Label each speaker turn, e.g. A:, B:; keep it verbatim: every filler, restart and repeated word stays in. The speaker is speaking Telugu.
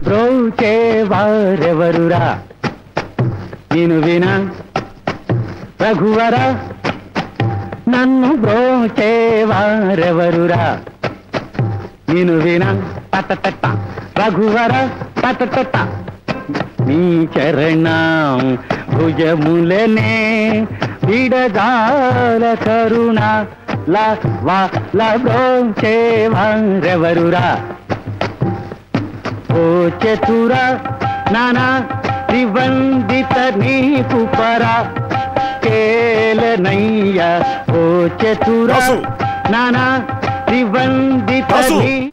A: బ్రోచేవారెవరురా నేను వినా రఘువర నన్ను బ్రోచేవారెవరురా నేను వినా తట రఘువర తట నీ చరణం భుజములనే విడదాల కరుణ లా వా లా బ్రోచేవారెవరురా ఓ చతుర నానా నిబందిత నీకు పరా కేలనయ్య ఓ చతుర నానా నిబందిత